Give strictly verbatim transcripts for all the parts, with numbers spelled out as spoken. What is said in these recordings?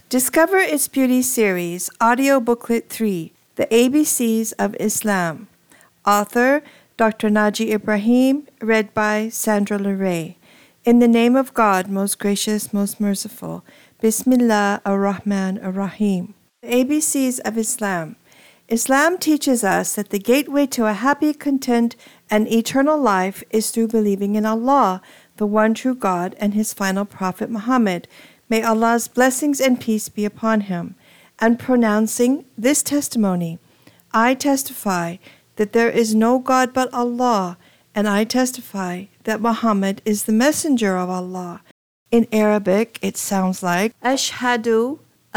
Discover Its Beauty Series, Audio Booklet three, The A B Cs of Islam. Author, Doctor Naji Ibrahim, read by Sandra Luray. In the name of God, most gracious, most merciful. Bismillah ar-Rahman ar-Rahim. The A B Cs of Islam. Islam teaches us that the gateway to a happy, content, and eternal life is through believing in Allah, the one true God, and His final Prophet Muhammad. May Allah's blessings and peace be upon him, and pronouncing this testimony, I testify that there is no God but Allah, and I testify that Muhammad is the messenger of Allah. In Arabic, it sounds like Ashhadu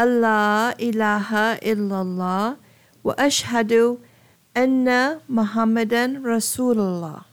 Allah ilaha illallah wa ashhadu anna Muhammadan Rasulullah.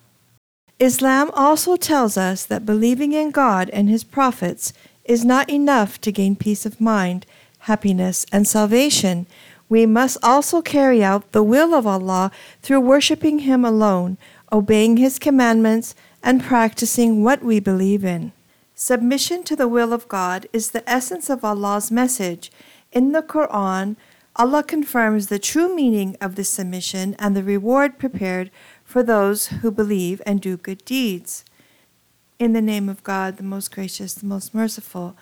Islam also tells us that believing in God and His prophets is not enough to gain peace of mind, happiness, and salvation. We must also carry out the will of Allah through worshiping Him alone, obeying His commandments, and practicing what we believe in. Submission to the will of God is the essence of Allah's message. In the Quran, Allah confirms the true meaning of this submission and the reward prepared for those who believe and do good deeds. In the name of God, the most gracious, the most merciful.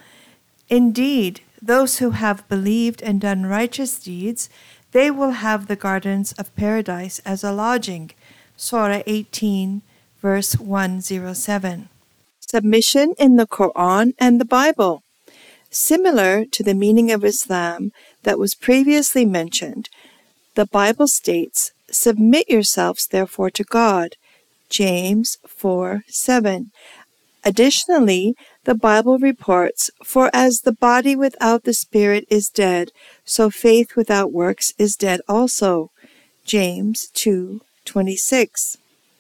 Indeed, those who have believed and done righteous deeds, they will have the gardens of paradise as a lodging. Surah eighteen, verse one oh seven. Submission in the Quran and the Bible. Similar to the meaning of Islam that was previously mentioned, the Bible states, "Submit yourselves therefore to God." James four seven. Additionally, the Bible reports, "For as the body without the spirit is dead, so faith without works is dead also." James two twenty-six.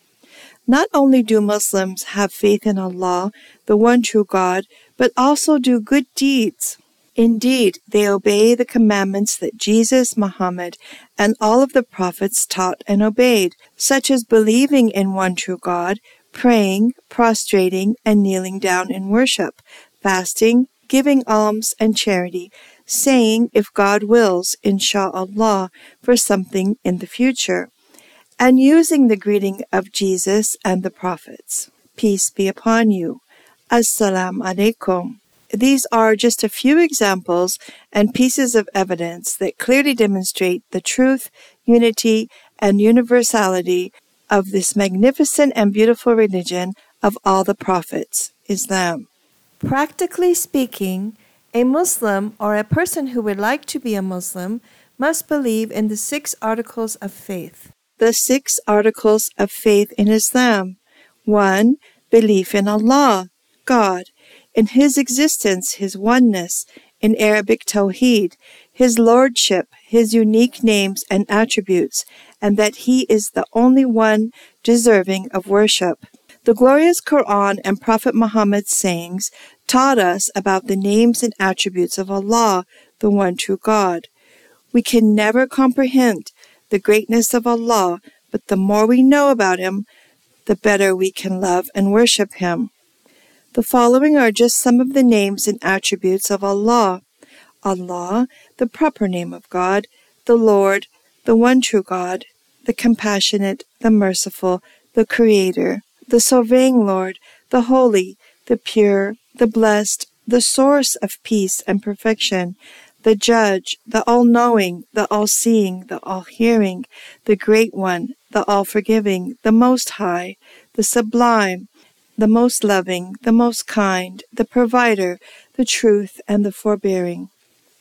Not only do Muslims have faith in Allah, the one true God, but also do good deeds. Indeed, they obey the commandments that Jesus, Muhammad, and all of the prophets taught and obeyed, such as believing in one true God, praying, prostrating, and kneeling down in worship, fasting, giving alms and charity, saying, if God wills, insha'Allah, for something in the future, and using the greeting of Jesus and the prophets. Peace be upon you. Assalamu alaikum. These are just a few examples and pieces of evidence that clearly demonstrate the truth, unity, and universality of this magnificent and beautiful religion of all the prophets, Islam. Practically speaking, a Muslim or a person who would like to be a Muslim must believe in the six articles of faith. The six articles of faith in Islam. One, belief in Allah, God, in His existence, His oneness, in Arabic Tawheed, His lordship, His unique names and attributes, and that He is the only one deserving of worship. The glorious Quran and Prophet Muhammad's sayings taught us about the names and attributes of Allah, the one true God. We can never comprehend the greatness of Allah, but the more we know about Him, the better we can love and worship Him. The following are just some of the names and attributes of Allah. Allah, the proper name of God, the Lord, the one true God, the compassionate, the merciful, the Creator, the Sovereign Lord, the Holy, the Pure, the Blessed, the Source of peace and perfection, the Judge, the All-Knowing, the All-Seeing, the All-Hearing, the Great One, the All-Forgiving, the Most High, the Sublime, the Most Loving, the Most Kind, the Provider, the Truth, and the Forbearing.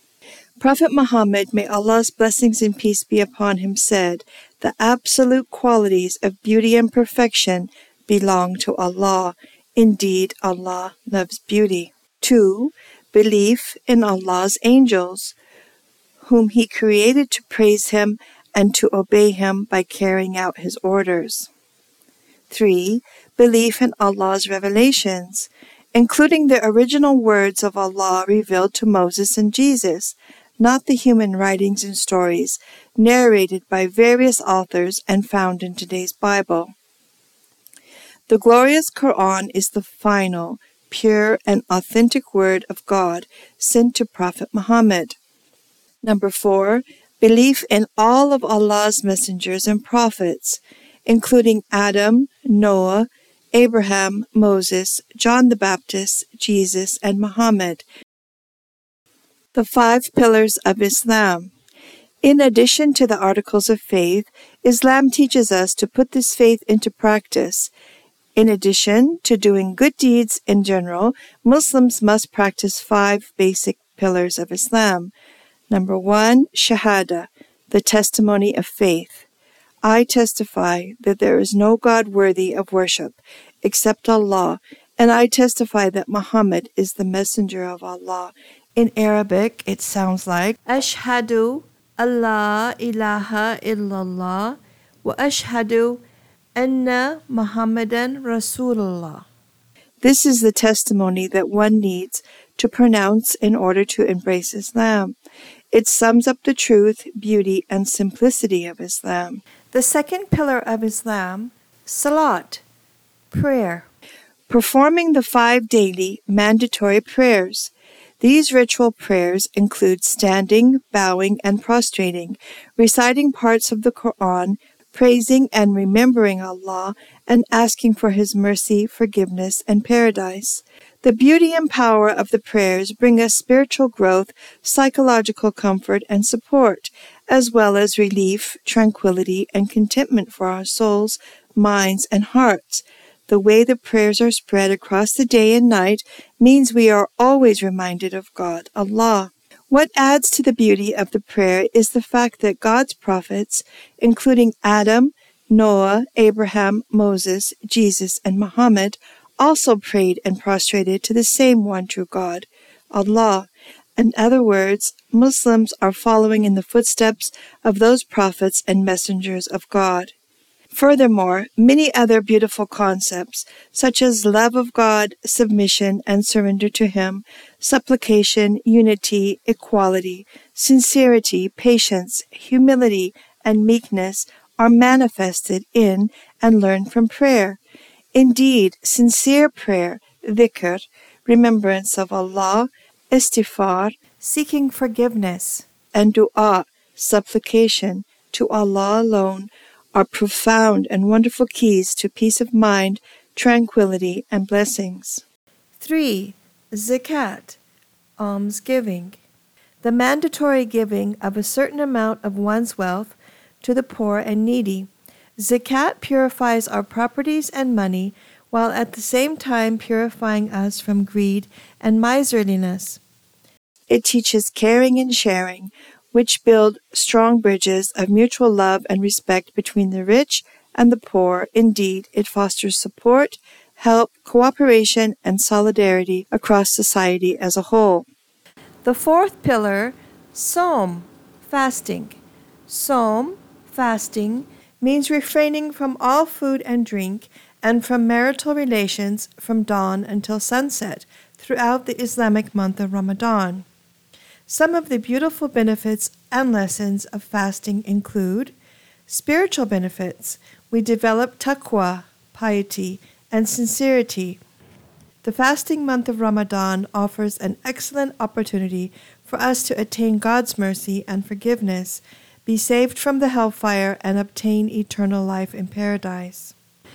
Prophet Muhammad, may Allah's blessings and peace be upon him, said, the absolute qualities of beauty and perfection belong to Allah. Indeed, Allah loves beauty. Two, belief in Allah's angels, whom He created to praise Him and to obey Him by carrying out His orders. Three, belief in Allah's revelations, including the original words of Allah revealed to Moses and Jesus, not the human writings and stories narrated by various authors and found in today's Bible. The glorious Quran is the final, pure, and authentic word of God sent to Prophet Muhammad. Number four, belief in all of Allah's messengers and prophets, including Adam, Noah, Abraham, Moses, John the Baptist, Jesus, and Muhammad. The five pillars of Islam. In addition to the articles of faith, Islam teaches us to put this faith into practice. In addition to doing good deeds in general, Muslims must practice five basic pillars of Islam. Number one, Shahada, the testimony of faith. I testify that there is no God worthy of worship except Allah, and I testify that Muhammad is the messenger of Allah. In Arabic, it sounds like Ashhadu Allah ilaha illallah wa ashhadu anna Muhammadan Rasulullah. This is the testimony that one needs to pronounce in order to embrace Islam. It sums up the truth, beauty, and simplicity of Islam. The second pillar of Islam, Salat, prayer. Performing the five daily mandatory prayers. These ritual prayers include standing, bowing, and prostrating, reciting parts of the Quran, praising and remembering Allah, and asking for His mercy, forgiveness, and paradise. The beauty and power of the prayers bring us spiritual growth, psychological comfort, and support, as well as relief, tranquility, and contentment for our souls, minds, and hearts. The way the prayers are spread across the day and night means we are always reminded of God, Allah. What adds to the beauty of the prayer is the fact that God's prophets, including Adam, Noah, Abraham, Moses, Jesus, and Muhammad, also prayed and prostrated to the same one true God, Allah. In other words, Muslims are following in the footsteps of those prophets and messengers of God. Furthermore, many other beautiful concepts, such as love of God, submission and surrender to Him, supplication, unity, equality, sincerity, patience, humility, and meekness, are manifested in and learned from prayer. Indeed, sincere prayer, dhikr, remembrance of Allah, istighfar, seeking forgiveness, and dua, supplication to Allah alone, are profound and wonderful keys to peace of mind, tranquility, and blessings. three. Zakat, almsgiving. The mandatory giving of a certain amount of one's wealth to the poor and needy. Zakat purifies our properties and money, while at the same time purifying us from greed and miserliness. It teaches caring and sharing, which build strong bridges of mutual love and respect between the rich and the poor. Indeed, it fosters support, help, cooperation, and solidarity across society as a whole. The fourth pillar, Sawm, fasting. Sawm, fasting, means refraining from all food and drink and from marital relations from dawn until sunset throughout the Islamic month of Ramadan. Some of the beautiful benefits and lessons of fasting include spiritual benefits. We develop taqwa, piety, and sincerity. The fasting month of Ramadan offers an excellent opportunity for us to attain God's mercy and forgiveness, be saved from the hellfire, and obtain eternal life in paradise.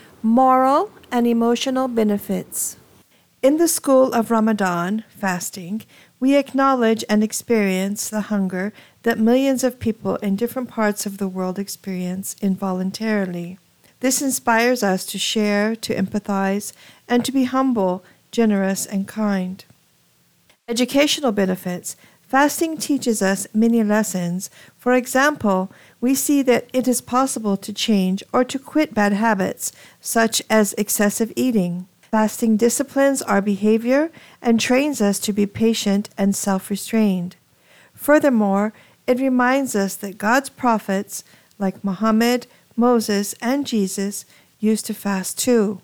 Moral and emotional benefits. In the school of Ramadan, fasting, we acknowledge and experience the hunger that millions of people in different parts of the world experience involuntarily. This inspires us to share, to empathize, and to be humble, generous, and kind. Educational benefits. Fasting teaches us many lessons. For example, we see that it is possible to change or to quit bad habits, such as excessive eating. Fasting disciplines our behavior and trains us to be patient and self-restrained. Furthermore, it reminds us that God's prophets, like Muhammad, Moses, and Jesus, used to fast too.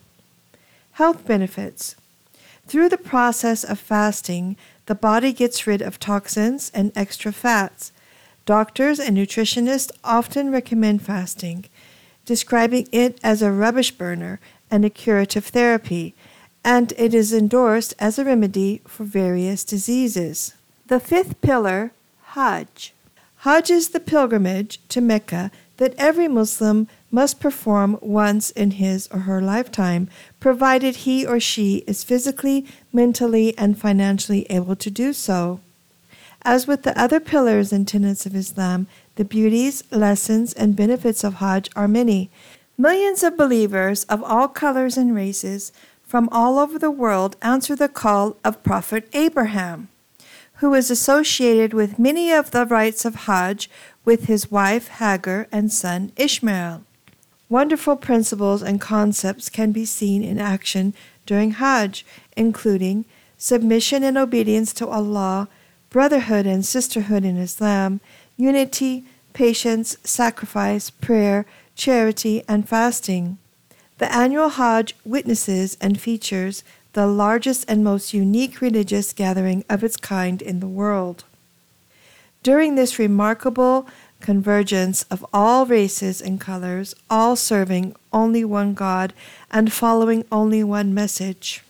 Health benefits. Through the process of fasting, the body gets rid of toxins and extra fats. Doctors and nutritionists often recommend fasting, describing it as a rubbish burner and a curative therapy, and it is endorsed as a remedy for various diseases. The fifth pillar, Hajj. Hajj is the pilgrimage to Mecca that every Muslim must perform once in his or her lifetime, provided he or she is physically, mentally, and financially able to do so. As with the other pillars and tenets of Islam, the beauties, lessons, and benefits of Hajj are many. Millions of believers of all colors and races from all over the world answer the call of Prophet Abraham, who is associated with many of the rites of Hajj with his wife Hagar and son Ishmael. Wonderful principles and concepts can be seen in action during Hajj, including submission and obedience to Allah, brotherhood and sisterhood in Islam, unity, patience, sacrifice, prayer, charity, and fasting. The annual Hajj witnesses and features the largest and most unique religious gathering of its kind in the world. During this remarkable convergence of all races and colors, all serving only one God and following only one message,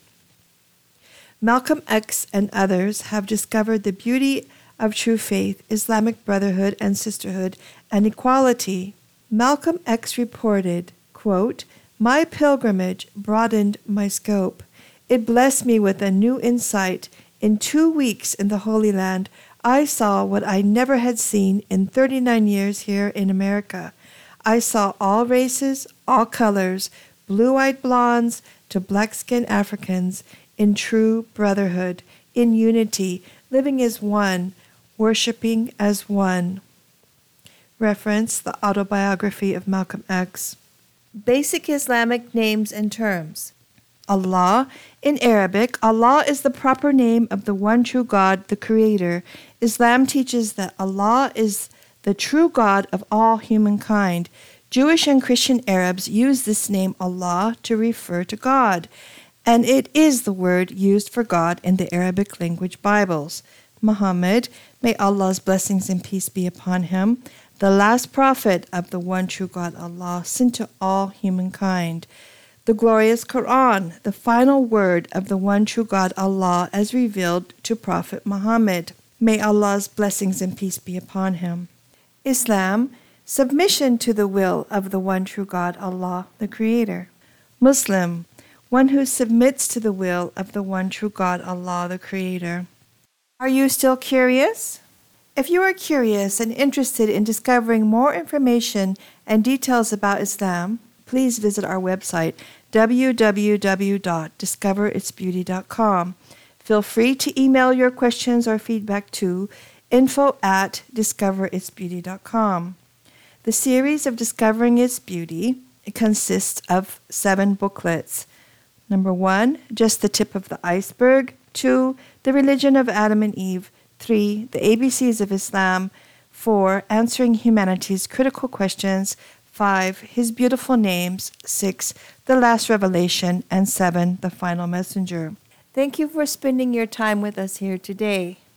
Malcolm X and others have discovered the beauty of true faith, Islamic brotherhood and sisterhood, and equality. Malcolm X reported, quote, "My pilgrimage broadened my scope. It blessed me with a new insight. In two weeks in the Holy Land, I saw what I never had seen in thirty-nine years here in America. I saw all races, all colors, blue-eyed blondes to black-skinned Africans, in true brotherhood, in unity, living as one, worshiping as one." Reference the autobiography of Malcolm X. Basic Islamic names and terms. Allah. In Arabic, Allah is the proper name of the one true God, the Creator. Islam teaches that Allah is the true God of all humankind. Jewish and Christian Arabs use this name Allah to refer to God, and it is the word used for God in the Arabic language Bibles. Muhammad, may Allah's blessings and peace be upon him, the last prophet of the one true God Allah, sent to all humankind. The glorious Quran, the final word of the one true God Allah as revealed to Prophet Muhammad. May Allah's blessings and peace be upon him. Islam, submission to the will of the one true God Allah, the Creator. Muslim, one who submits to the will of the one true God Allah, the Creator. Are you still curious? If you are curious and interested in discovering more information and details about Islam, please visit our website, w w w dot discover its beauty dot com. Feel free to email your questions or feedback to info at discover its beauty dot com. The series of Discovering Its Beauty consists of seven booklets. Number one, Just the Tip of the Iceberg. Two, The Religion of Adam and Eve. Three, The A B Cs of Islam. Four, Answering Humanity's Critical Questions. Five, His Beautiful Names. Six, The Last Revelation. And seven, The Final Messenger. Thank you for spending your time with us here today.